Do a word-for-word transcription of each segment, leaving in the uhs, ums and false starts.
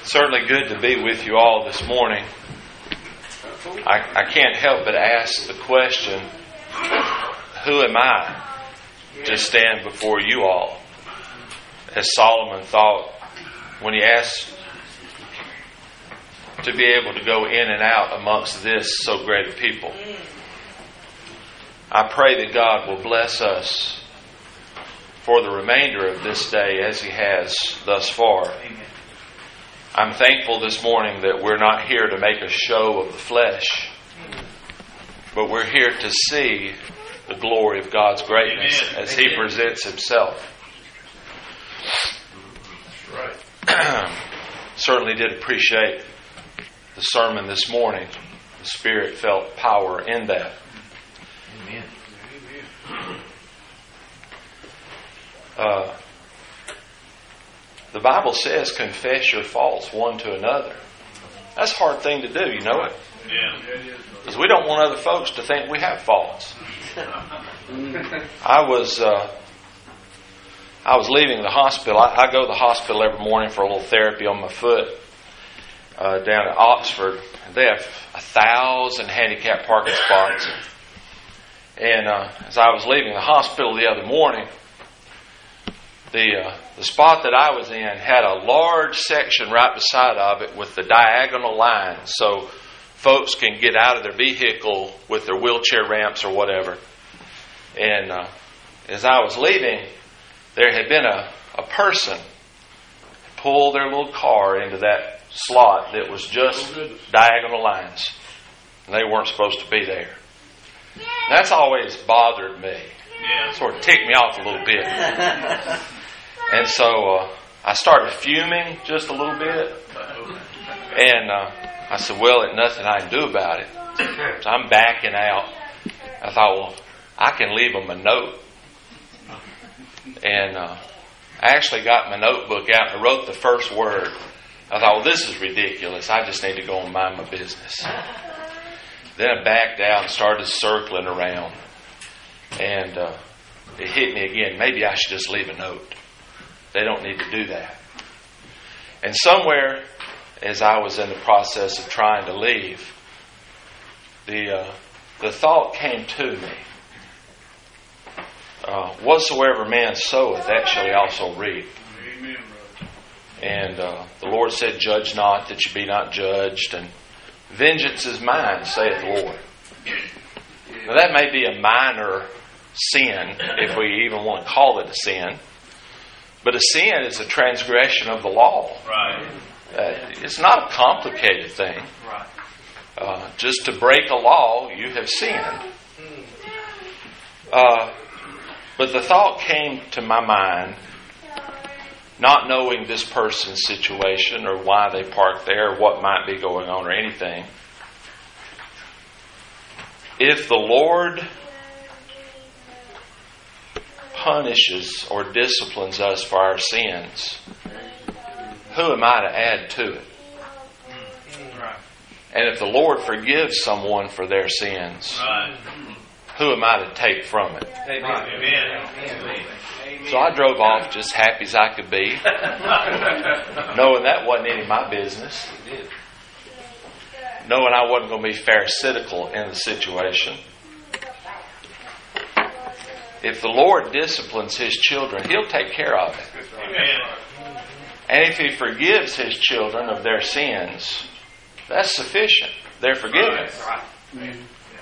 Certainly good to be with you all this morning. I, I can't help but ask the question, who am I to stand before you all? As Solomon thought when he asked to be able to go in and out amongst this so great a people. I pray that God will bless us for the remainder of this day as He has thus far. I'm thankful this morning that we're not here to make a show of the flesh, but we're here to see the glory of God's greatness Amen. As He Amen. Presents Himself. Right. Certainly did appreciate the sermon this morning. The Spirit felt power in that. Amen. Uh, the Bible says, confess your faults one to another. That's a hard thing to do, you know it? Yeah. Because we don't want other folks to think we have faults. I was uh, I was leaving the hospital. I, I go to the hospital every morning for a little therapy on my foot uh, down at Oxford. They have a thousand handicapped parking spots. And uh, as I was leaving the hospital the other morning, The uh, the spot that I was in had a large section right beside of it with the diagonal lines so folks can get out of their vehicle with their wheelchair ramps or whatever. And uh, as I was leaving, there had been a, a person pull their little car into that slot that was just diagonal lines. And they weren't supposed to be there. That's always bothered me. Yeah. Sort of ticked me off a little bit. And so uh, I started fuming just a little bit. And uh, I said, well, there's nothing I can do about it. So I'm backing out. I thought, well, I can leave them a note. And uh, I actually got my notebook out and I wrote the first word. I thought, well, this is ridiculous. I just need to go and mind my business. Then I backed out and started circling around. And uh, it hit me again. Maybe I should just leave a note. They don't need to do that. And somewhere, as I was in the process of trying to leave, the uh, the thought came to me. Uh, whatsoever man soweth, that shall he also reap. Amen, brother. And uh, the Lord said, judge not, that you be not judged. And vengeance is mine, saith the Lord. Now that may be a minor sin, if we even want to call it a sin. But a sin is a transgression of the law. Right. Uh, it's not a complicated thing. Right. Uh, just to break a law, you have sinned. Uh, but the thought came to my mind, not knowing this person's situation or why they parked there or what might be going on or anything. If the Lord punishes or disciplines us for our sins, who am I to add to it? And if the Lord forgives someone for their sins, who am I to take from it? Amen. So I drove off just happy as I could be, knowing that wasn't any of my business, knowing I wasn't going to be pharisaical in the situation. If the Lord disciplines His children, He'll take care of it. Amen. And if He forgives His children of their sins, that's sufficient. They're forgiven. Right.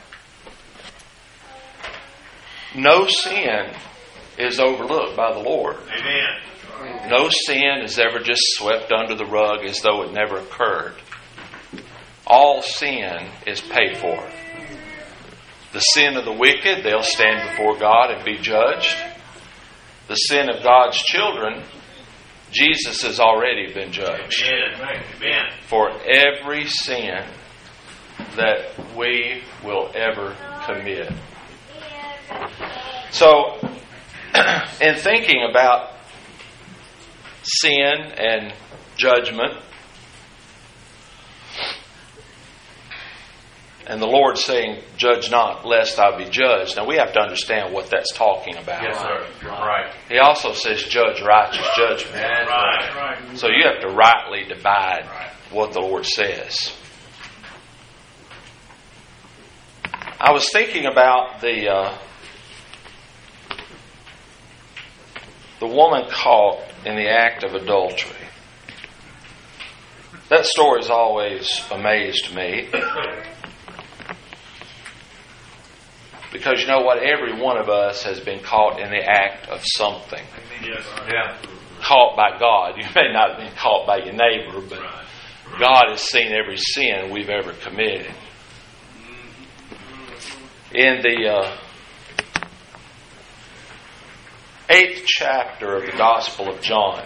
No sin is overlooked by the Lord. Amen. No sin is ever just swept under the rug as though it never occurred. All sin is paid for. The sin of the wicked, they'll stand before God and be judged. The sin of God's children, Jesus has already been judged. Amen. For every sin that we will ever commit. So, in thinking about sin and judgment, And the Lord saying, judge not, lest I be judged. Now we have to understand what that's talking about. Yes, sir. You're right. He also says, judge righteous judgment. That's right. right. So you have to rightly divide what the Lord says. I was thinking about the uh, the woman caught in the act of adultery. That story has always amazed me. Because you know what? Every one of us has been caught in the act of something. Yes. Yeah. Caught by God. You may not have been caught by your neighbor, but God has seen every sin we've ever committed. In the uh, eighth chapter of the Gospel of John,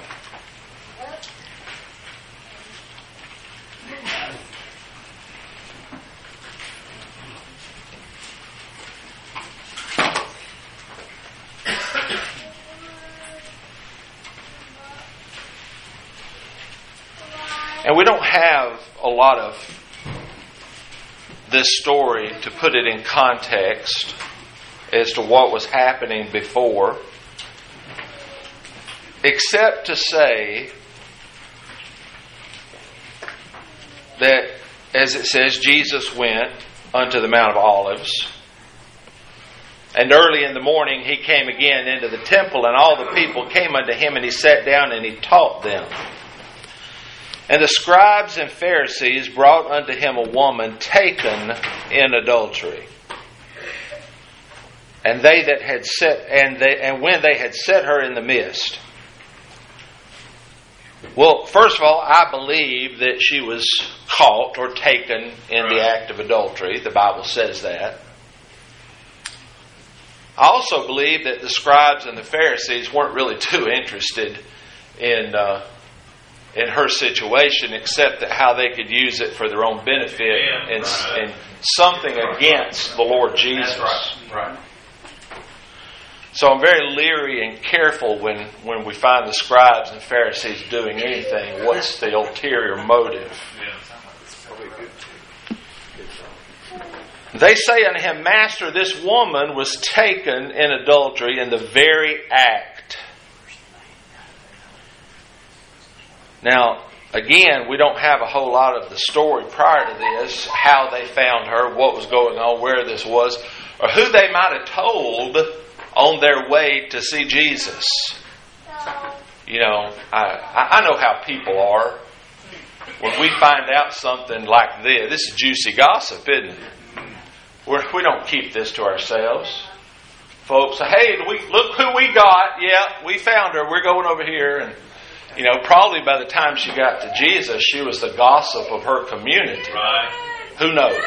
and we don't have a lot of this story to put it in context as to what was happening before, except to say that, as it says, Jesus went unto the Mount of Olives, and early in the morning he came again into the temple, and all the people came unto him, and he sat down and he taught them. And the scribes and Pharisees brought unto him a woman taken in adultery. And they that had set and they and when they had set her in the midst. Well, first of all, I believe that she was caught or taken in the act of adultery. The Bible says that. I also believe that the scribes and the Pharisees weren't really too interested in uh, in her situation, except that how they could use it for their own benefit yeah, and, right. and something against the Lord Jesus. That's right. Right. So I'm very leery and careful when, when we find the scribes and Pharisees doing anything. What's the ulterior motive? They say unto him, Master, this woman was taken in adultery in the very act. Now, again, we don't have a whole lot of the story prior to this, how they found her, what was going on, where this was, or who they might have told on their way to see Jesus. You know, I, I know how people are. When we find out something like this, this is juicy gossip, isn't it? We're, we don't keep this to ourselves. Folks say, hey, we, look who we got. Yeah, we found her. We're going over here. And you know, probably by the time she got to Jesus, she was the gossip of her community. Right. Who knows?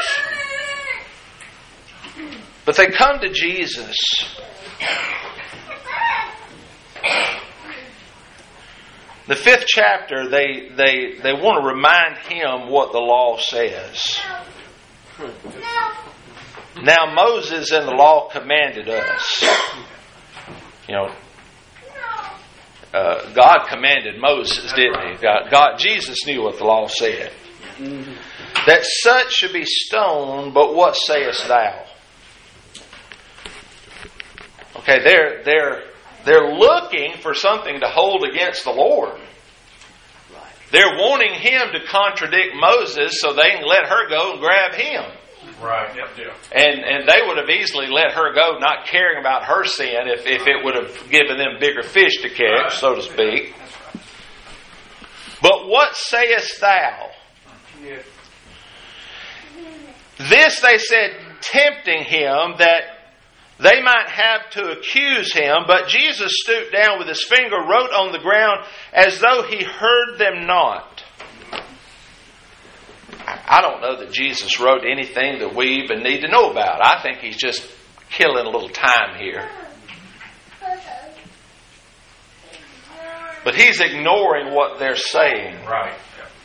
But they come to Jesus. The fifth chapter, they, they, they want to remind him what the law says. Now Moses in the law commanded us. You know, Uh, God commanded Moses, didn't he? God, God, Jesus knew what the law said. Mm-hmm. That such should be stoned, but what sayest thou? Okay, they're they're they're looking for something to hold against the Lord. They're wanting him to contradict Moses so they can let her go and grab him. Right. Yep. Yep. And and they would have easily let her go, not caring about her sin, if, if it would have given them bigger fish to catch, right. so to speak. But what sayest thou? Yeah. This they said, tempting him, that they might have to accuse him. But Jesus stooped down with his finger, wrote on the ground, as though he heard them not. I don't know that Jesus wrote anything that we even need to know about. I think he's just killing a little time here. But he's ignoring what they're saying. Right.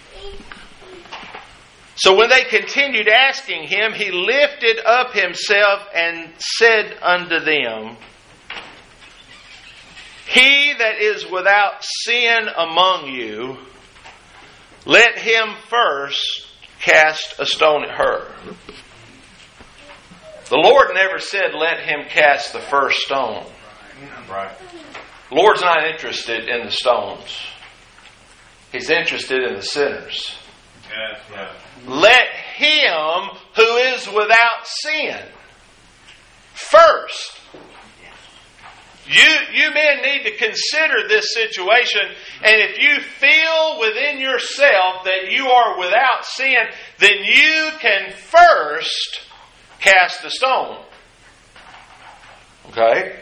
So when they continued asking him, he lifted up himself and said unto them, He that is without sin among you, let him first cast a stone at her. The Lord never said, let him cast the first stone. Right. The Lord's not interested in the stones. He's interested in the sinners. Yes, yes. Let him who is without sin first. You, you men need to consider this situation, and if you feel within yourself that you are without sin, then you can first cast the stone. Okay?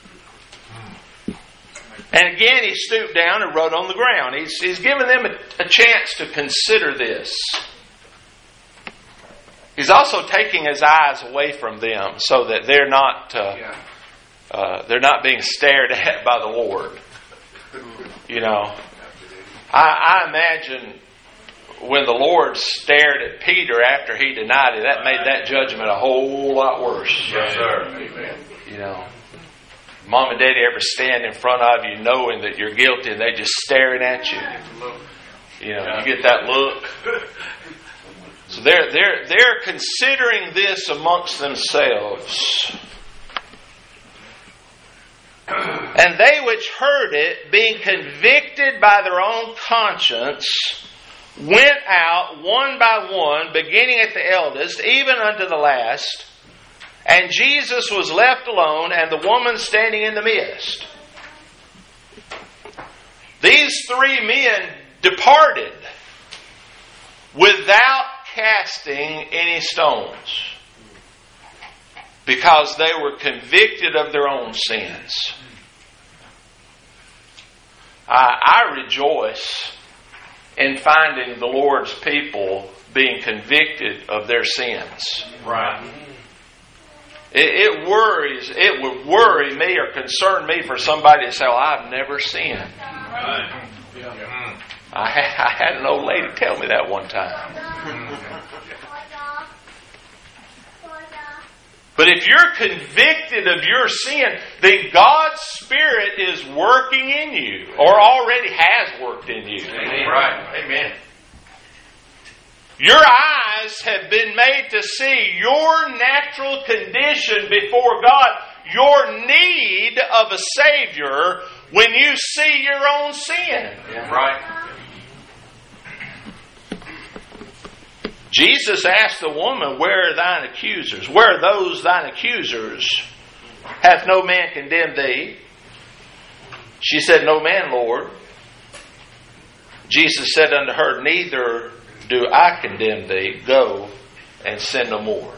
And again, he stooped down and wrote on the ground. He's, he's given them a, a chance to consider this. He's also taking his eyes away from them so that they're not uh, uh, they're not being stared at by the Lord. You know, I, I imagine when the Lord stared at Peter after he denied it, that made that judgment a whole lot worse. Yes, sir. Amen. You know, Mom and Daddy ever stand in front of you knowing that you're guilty and they just staring at you? You know, you get that look. So they're they're they're considering this amongst themselves. And they which heard it, being convicted by their own conscience, went out one by one, beginning at the eldest, even unto the last. And Jesus was left alone, and the woman standing in the midst. These three men departed without casting any stones, because they were convicted of their own sins. I, I rejoice in finding the Lord's people being convicted of their sins. Right. It, it worries, it would worry me or concern me for somebody to say, well, I've never sinned. Right. Yeah. I, ha- I had an old lady tell me that one time. But if you're convicted of your sin, then God's Spirit is working in you, or already has worked in you. Amen. Right. Amen. Your eyes have been made to see your natural condition before God, your need of a Savior, when you see your own sin. Yeah. Right. Jesus asked the woman, where are thine accusers? Where are those thine accusers? Hath no man condemned thee? She said, no man, Lord. Jesus said unto her, neither do I condemn thee. Go and sin no more.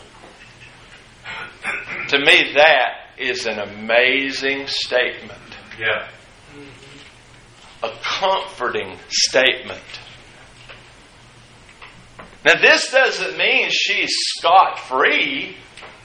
To me, that is an amazing statement. Yeah. A comforting statement. Now, this doesn't mean she's scot-free.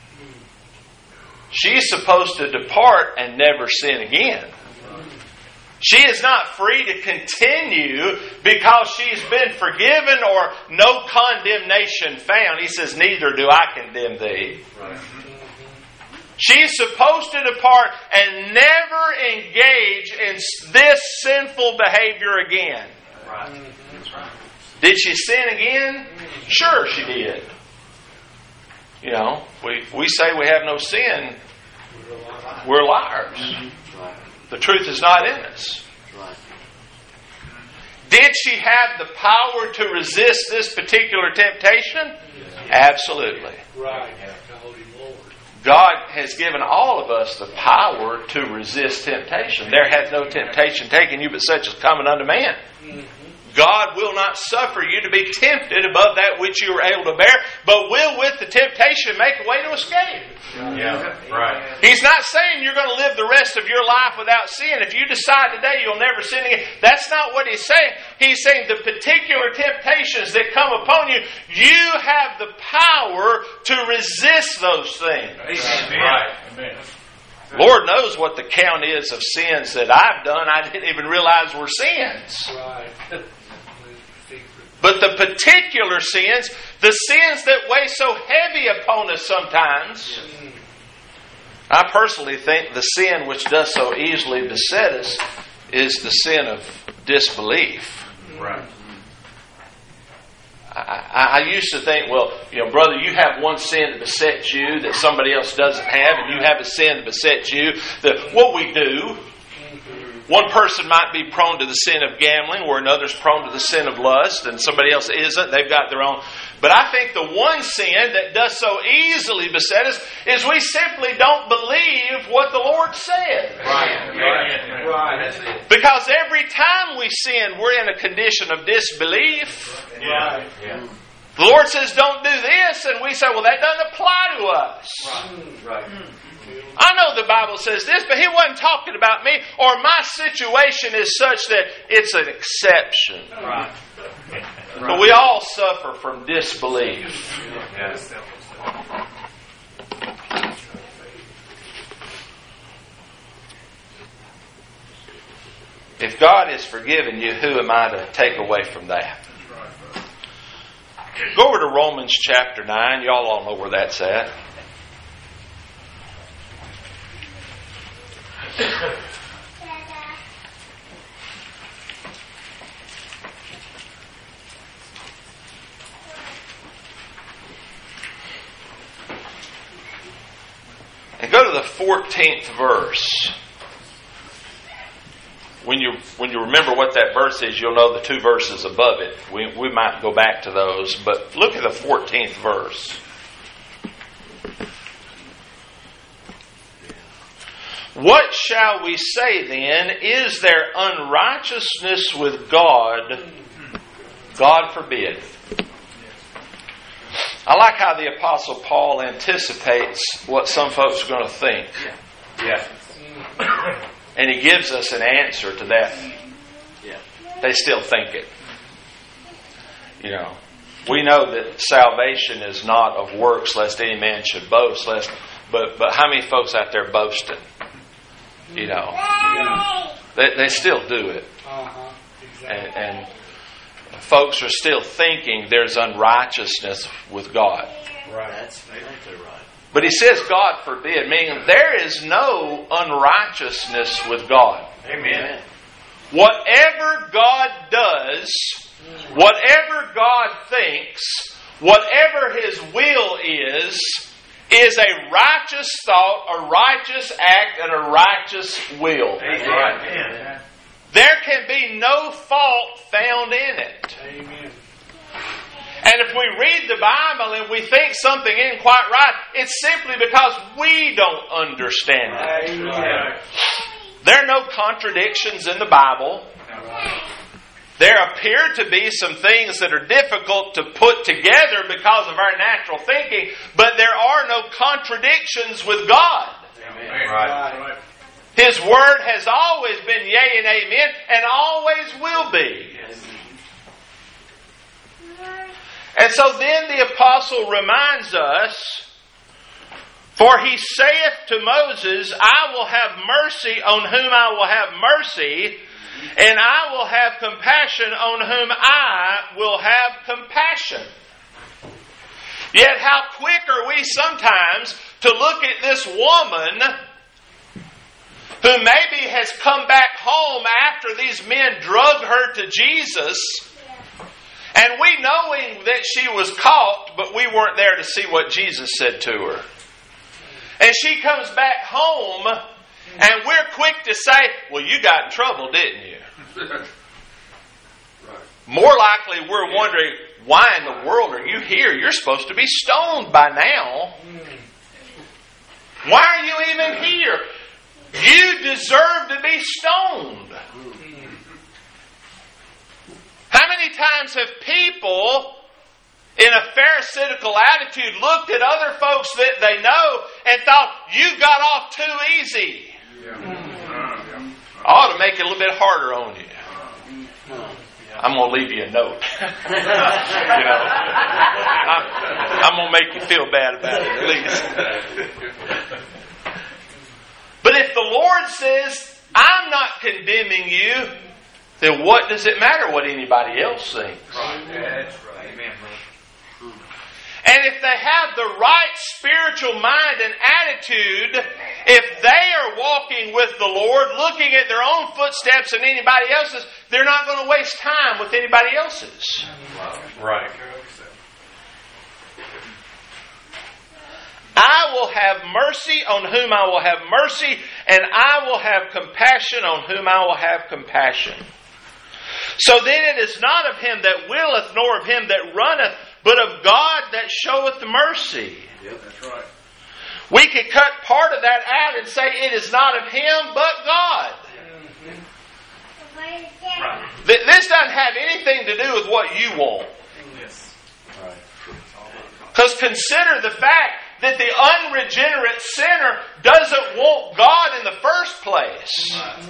She's supposed to depart and never sin again. She is not free to continue because she's been forgiven or no condemnation found. He says, neither do I condemn thee. Right. She's supposed to depart and never engage in this sinful behavior again. Right. That's right. Did she sin again? Sure she did. You know, we, we say we have no sin, we're liars. The truth is not in us. Did she have the power to resist this particular temptation? Absolutely. God has given all of us the power to resist temptation. There hath no temptation taken you but such as cometh unto man. God will not suffer you to be tempted above that which you are able to bear, but will with the temptation make a way to escape. Yeah, right. He's not saying you're going to live the rest of your life without sin. If you decide today you'll never sin again, that's not what he's saying. He's saying the particular temptations that come upon you, you have the power to resist those things. Amen. Right. Amen. Lord knows what the count is of sins that I've done I didn't even realize were sins. Right. But the particular sins, the sins that weigh so heavy upon us sometimes, I personally think the sin which does so easily beset us is the sin of disbelief. Right. I, I, I used to think, well, you know, brother, you have one sin that besets you that somebody else doesn't have, and you have a sin that besets you. That what we do, one person might be prone to the sin of gambling, where another's prone to the sin of lust, and somebody else isn't. They've got their own. But I think the one sin that does so easily beset us is we simply don't believe what the Lord said. Right. Right. Right. Because every time we sin, we're in a condition of disbelief. Yeah. Yeah. The Lord says, don't do this, and we say, well, that doesn't apply to us. Right. Right. I know the Bible says this, but He wasn't talking about me, or my situation is such that it's an exception. Right. But we all suffer from disbelief. Yes. If God has forgiven you, who am I to take away from that? Go over to Romans chapter nine. Y'all all know where that's at. And go to the fourteenth verse. When you when you remember what that verse is, you'll know the two verses above it. We we might go back to those, but look at the fourteenth verse. What shall we say then? Is there unrighteousness with God? God forbid. I like how the Apostle Paul anticipates what some folks are going to think. Yeah. And he gives us an answer to that. Yeah. They still think it. You know, we know that salvation is not of works, lest any man should boast. Lest, but but how many folks out there boasting? You know, they they still do it, Uh-huh. Exactly. and, and folks are still thinking there's unrighteousness with God. Right. That's exactly right. But he says, God forbid, meaning there is no unrighteousness with God. Amen. Whatever God does, whatever God thinks, whatever His will is, is a righteous thought, a righteous act, and a righteous will. Amen. There can be no fault found in it. Amen. And if we read the Bible and we think something isn't quite right, it's simply because we don't understand it. Amen. There are no contradictions in the Bible. There appear to be some things that are difficult to put together because of our natural thinking, but there are no contradictions with God. Amen. Right. His Word has always been yea and amen, and always will be. And so then the apostle reminds us, for he saith to Moses, I will have mercy on whom I will have mercy, and I will have compassion on whom I will have compassion. Yet how quick are we sometimes to look at this woman who maybe has come back home after these men drug her to Jesus, and we knowing that she was caught, but we weren't there to see what Jesus said to her. And she comes back home, and we're quick to say, well, you got in trouble, didn't you? More likely we're wondering, why in the world are you here? You're supposed to be stoned by now. Why are you even here? You deserve to be stoned. How many times have people in a pharisaical attitude looked at other folks that they know and thought, you got off too easy? I ought to make it a little bit harder on you. I'm going to leave you a note. you know, I'm, I'm going to make you feel bad about it at least. But if the Lord says, I'm not condemning you, then what does it matter what anybody else thinks? Right. That's right. Amen. And if they have the right spiritual mind and attitude, if they are walking with the Lord, looking at their own footsteps and anybody else's, they're not going to waste time with anybody else's. Right. I will have mercy on whom I will have mercy, and I will have compassion on whom I will have compassion. So then it is not of him that willeth, nor of him that runneth, but of God that showeth mercy. Yep, that's right. We could cut part of that out and say it is not of him, but God. Right. Th- This doesn't have anything to do with what you want. Yes. Because consider the fact that the unregenerate sinner doesn't want God in the first place. Right.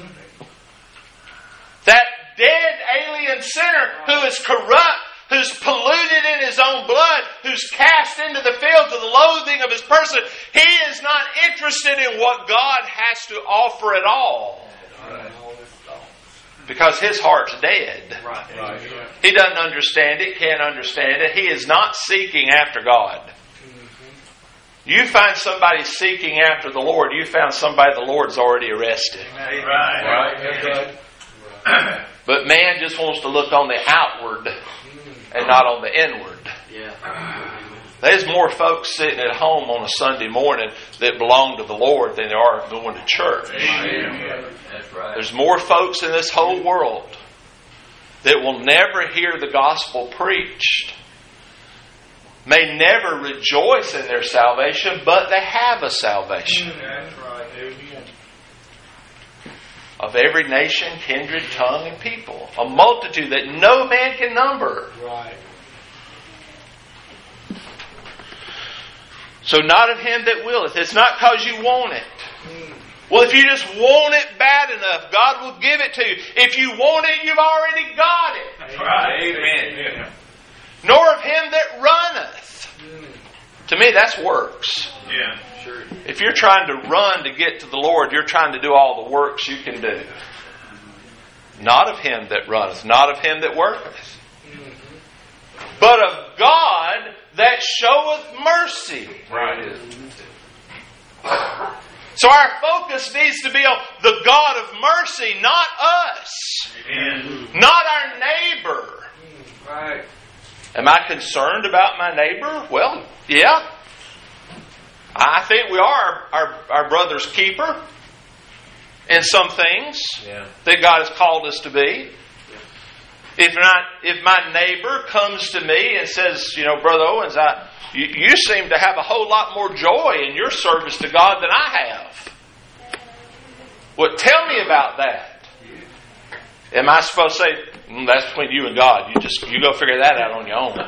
That dead alien sinner who is corrupt, who's polluted in his own blood, who's cast into the field to the loathing of his person, he is not interested in what God has to offer at all. Right. Because his heart's dead. Right. Right. He doesn't understand it, can't understand it. He is not seeking after God. You find somebody seeking after the Lord, you found somebody the Lord's already arrested. Right. Right. Right. But man just wants to look on the outward and not on the inward. Yeah. There's more folks sitting at home on a Sunday morning that belong to the Lord than there are going to church. That's right. There's more folks in this whole world that will never hear the gospel preached, may never rejoice in their salvation, but they have a salvation. That's right. Amen. Of every nation, kindred, tongue, and people. A multitude that no man can number. Right. So not of him that willeth. It's not because you want it. Well, if you just want it bad enough, God will give it to you. If you want it, you've already got it. That's right. Amen. Nor of him that runneth. To me, that's works. Yeah. Sure. If you're trying to run to get to the Lord, you're trying to do all the works you can do. Not of him that runneth, not of him that worketh, but of God that showeth mercy. Right. So our focus needs to be on the God of mercy, not us, Amen. not our neighbor. Right. Am I concerned about my neighbor? Well, yeah. I think we are our, our brother's keeper in some things Yeah. that God has called us to be. If not, if my neighbor comes to me and says, you know, Brother Owens, I, you, you seem to have a whole lot more joy in your service to God than I have. Well, tell me about that. Am I supposed to say, mm, that's between you and God. You just you go figure that out on your own.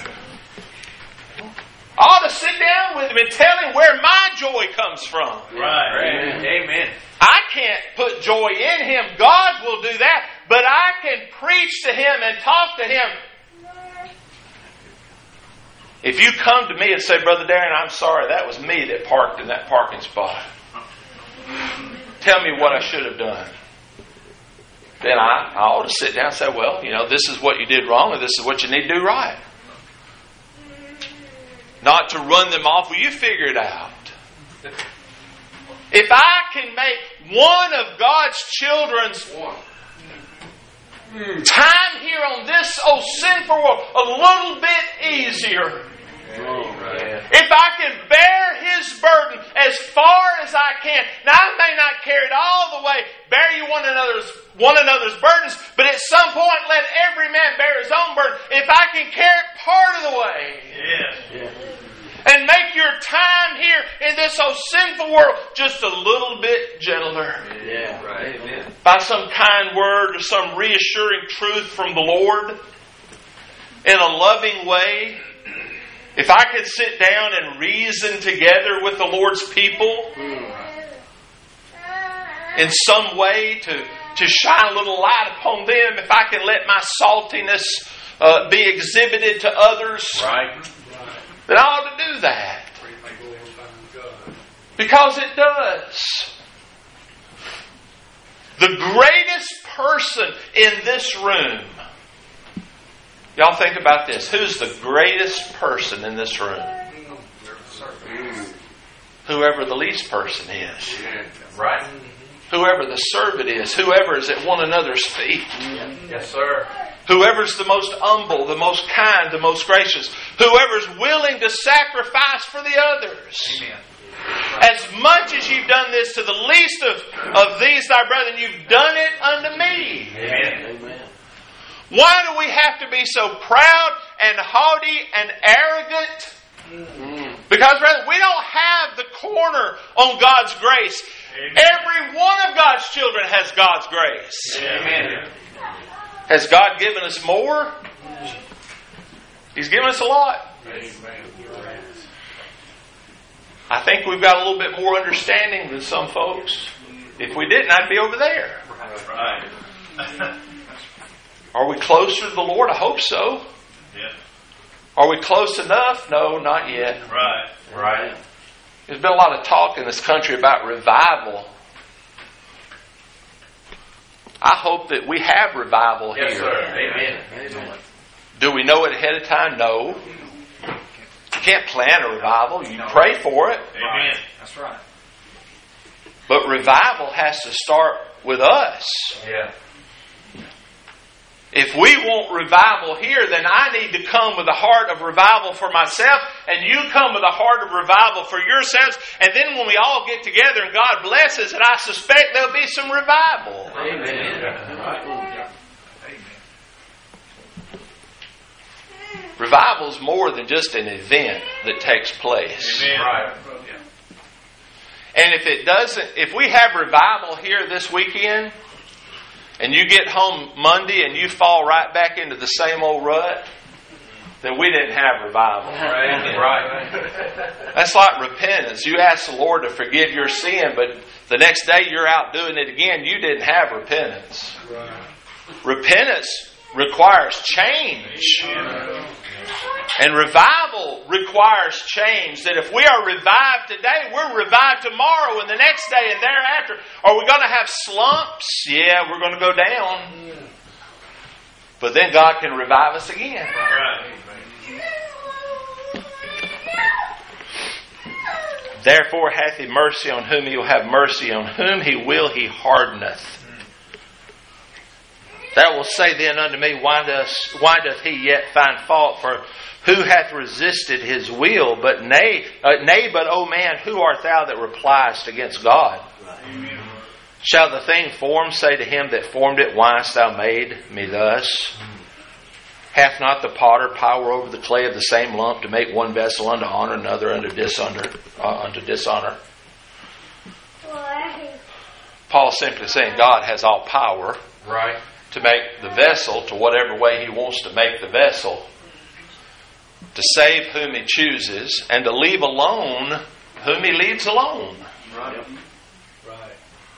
I ought to sit down with him and tell him where my joy comes from. Right. Amen. Amen. I can't put joy in him. God will do that. But I can preach to him and talk to him. If you come to me and say, Brother Darren, I'm sorry, that was me that parked in that parking spot. Tell me what I should have done. Then I, I ought to sit down and say, well, you know, this is what you did wrong and this is what you need to do right. Not to run them off. Well, you figure it out. If I can make one of God's children's time here on this old sinful world a little bit easier. Right. If I can bear His burden as far as I can. Now I may not carry it all the way. Bear you one another's one another's burdens, but at some point let every man bear his own burden. If I can carry it part of the way. Yes. And make your time here in this old sinful world just a little bit gentler. Yeah. Right. Amen. By some kind word or some reassuring truth from the Lord in a loving way. If I could sit down and reason together with the Lord's people in some way to, to shine a little light upon them, if I can let my saltiness uh, be exhibited to others, Right. then I ought to do that. Because it does. The greatest person in this room. Y'all think about this. Who's the greatest person in this room? Whoever the least person is. Right. Whoever the servant is. Whoever is at one another's feet. Yes, sir. Whoever's the most humble, the most kind, the most gracious. Whoever's willing to sacrifice for the others. Amen. As much as you've done this to the least of, of these thy brethren, you've done it unto me. Amen. Amen. Why do we have to be so proud and haughty and arrogant? Mm. Because, brethren, we don't have the corner on God's grace. Amen. Every one of God's children has God's grace. Amen. Has God given us more? He's given us a lot. I think we've got a little bit more understanding than some folks. If we didn't, I'd be over there. Right. Are we closer to the Lord? I hope so. Yeah. Are we close enough? No, not yet. Right. Right. There's been a lot of talk in this country about revival. I hope that we have revival Yes, here. sir. Amen. Amen. Do we know it ahead of time? No. You can't plan a revival. You pray for it. Amen. That's right. But revival has to start with us. Yeah. If we want revival here, then I need to come with a heart of revival for myself, and you come with a heart of revival for yourselves. And then when we all get together and God blesses it, I suspect there'll be some revival. Amen. Revival is more than just an event that takes place. Amen. Right. And if it doesn't, if we have revival here this weekend, and you get home Monday and you fall right back into the same old rut, then we didn't have revival. Right. Right. That's like repentance. You ask the Lord to forgive your sin, but the next day you're out doing it again. You didn't have repentance. Repentance requires change. And revival requires change. That if we are revived today, we're revived tomorrow and the next day and thereafter. Are we going to have slumps? Yeah, we're going to go down. But then God can revive us again. Right. Therefore hath He mercy on whom He will have mercy, on whom He will He hardeneth. That will say then unto me, why doth, why doth he yet find fault? For who hath resisted his will? But nay, uh, nay, but O man, who art thou that repliest against God? Amen. Shall the thing formed say to him that formed it, why hast thou made me thus? Hath not the potter power over the clay of the same lump to make one vessel unto honor, another unto dishonor? Uh, unto dishonor? Paul's simply saying God has all power. Right. To make the vessel to whatever way He wants to make the vessel, to save whom He chooses, and to leave alone whom He leaves alone. Right. Right.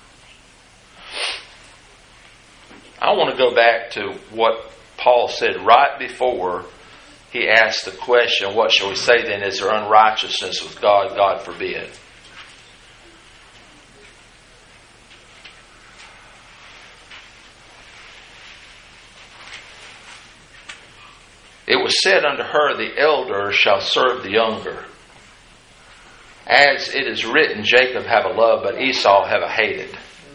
I want to go back to what Paul said right before he asked the question, what shall we say then? Is there unrighteousness with God? God forbid. It was said unto her, the elder shall serve the younger. As it is written, Jacob have a love, but Esau have a hated.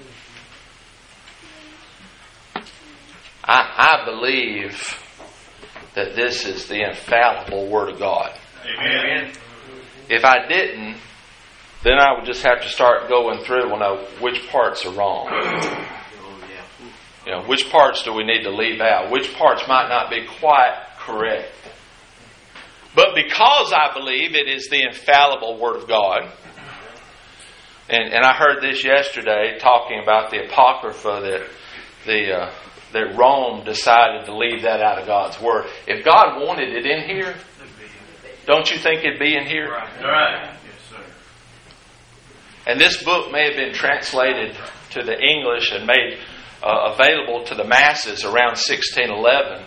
I, I believe that this is the infallible Word of God. Amen. If I didn't, then I would just have to start going through and know which parts are wrong. Oh, yeah. You know, which parts do we need to leave out? Which parts might not be quite correct. But because I believe it is the infallible Word of God, and, and I heard this yesterday talking about the Apocrypha that the uh, that Rome decided to leave that out of God's Word. If God wanted it in here, don't you think it'd be in here? Right. Yes, sir. And this book may have been translated to the English and made uh, available to the masses around sixteen eleven.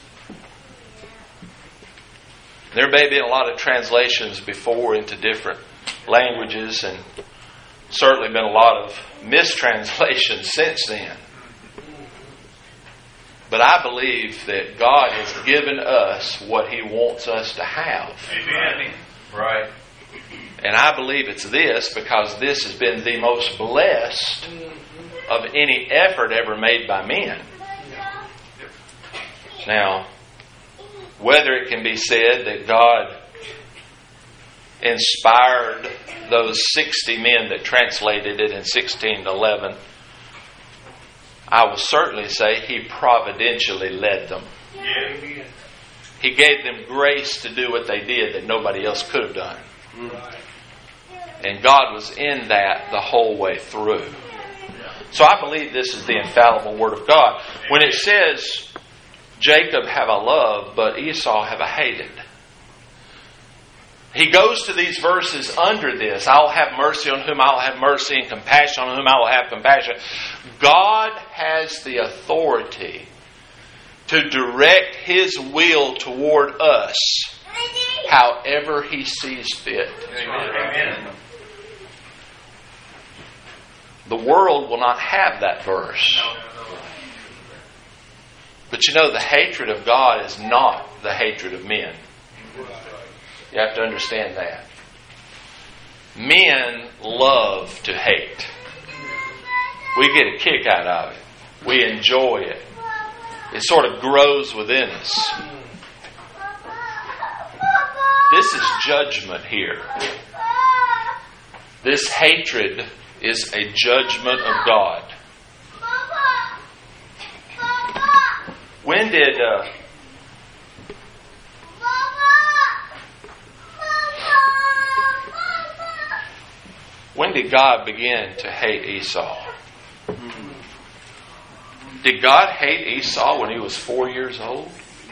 There may have been a lot of translations before into different languages, and certainly been a lot of mistranslations since then. But I believe that God has given us what He wants us to have. Amen. Right. And I believe it's this because this has been the most blessed of any effort ever made by men. Now, whether it can be said that God inspired those sixty men that translated it in sixteen eleven, I will certainly say He providentially led them. Yeah. He gave them grace to do what they did that nobody else could have done. And God was in that the whole way through. So I believe this is the infallible Word of God. When it says, Jacob have I loved, but Esau have I hated. He goes to these verses under this. I will have mercy on whom I will have mercy, and compassion on whom I will have compassion. God has the authority to direct His will toward us however He sees fit. Amen. The world will not have that verse. But you know, the hatred of God is not the hatred of men. You have to understand that. Men love to hate. We get a kick out of it. We enjoy it. It sort of grows within us. This is judgment here. This hatred is a judgment of God. When did uh, when did God begin to hate Esau? Did God hate Esau when he was four years old?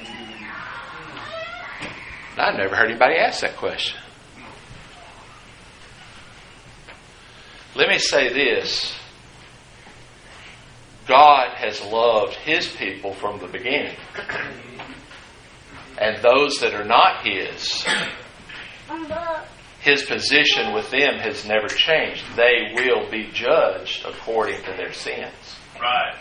I've never heard anybody ask that question. Let me say this. God has loved His people from the beginning. And those that are not His, His position with them has never changed. They will be judged according to their sins. Right.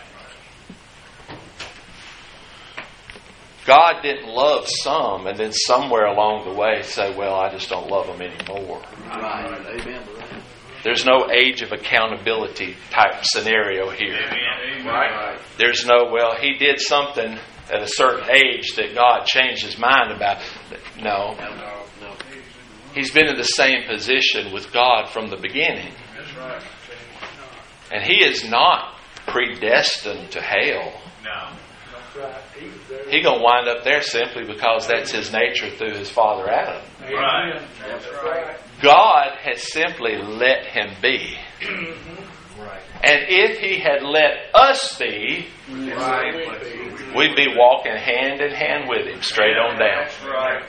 God didn't love some and then somewhere along the way say, well, I just don't love them anymore. Right. Amen. There's no age of accountability type scenario here. Amen. Right. There's no, well, he did something at a certain age that God changed His mind about. No. No. He's been in the same position with God from the beginning. That's right. And He is not predestined to hell. No. He's going to wind up there simply because that's His nature through His father Adam. Right. That's right. God has simply let him be. Right. And if He had let us be, Right. we'd be walking hand in hand with Him straight on down. That's right.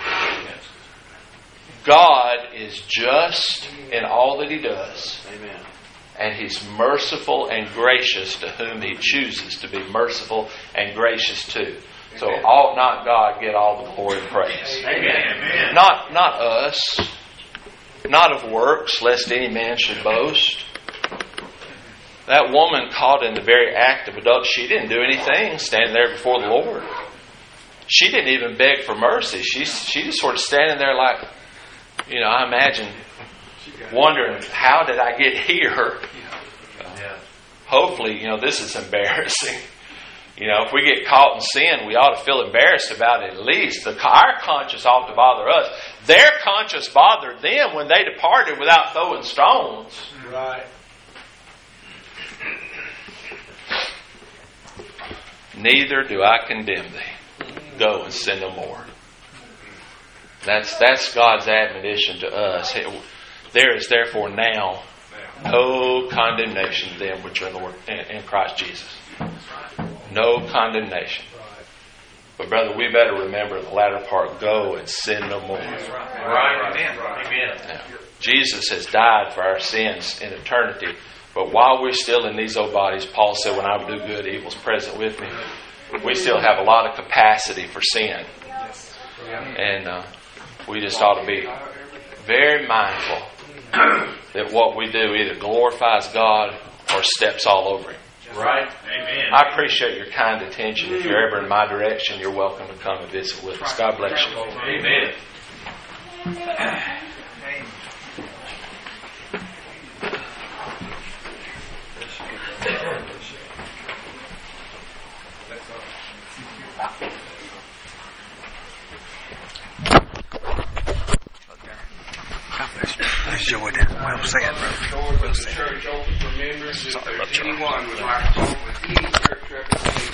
God is just in all that He does. Amen. And He's merciful and gracious to whom He chooses to be merciful and gracious to. So ought not God get all the glory and praise? Amen. Not, not us. Not of works, lest any man should boast. That woman caught in the very act of adultery, she didn't do anything standing there before the Lord. She didn't even beg for mercy. She, she just sort of standing there like, you know, I imagine wondering, how did I get here? Uh, hopefully, you know, this is embarrassing. You know, if we get caught in sin, we ought to feel embarrassed about it at least. The, our conscience ought to bother us. Their conscience bothered them when they departed without throwing stones. Right. Neither do I condemn thee. Go and sin no more. That's, that's God's admonition to us. There is therefore now no condemnation to them which are in, the Lord, in, in Christ Jesus. No condemnation. But brother, we better remember the latter part, go and sin no more. Right. Amen. Amen. Now, Jesus has died for our sins in eternity. But while we're still in these old bodies, Paul said, when I do good, evil's present with me. We still have a lot of capacity for sin. And uh, we just ought to be very mindful that what we do either glorifies God or steps all over Him. Right. Amen. I appreciate your kind attention. If you're ever in my direction, you're welcome to come and visit with us. God bless you. Amen. Jordan. Well said, brother. Doors of the church open for members. If there's anyone would like to talk with any church representative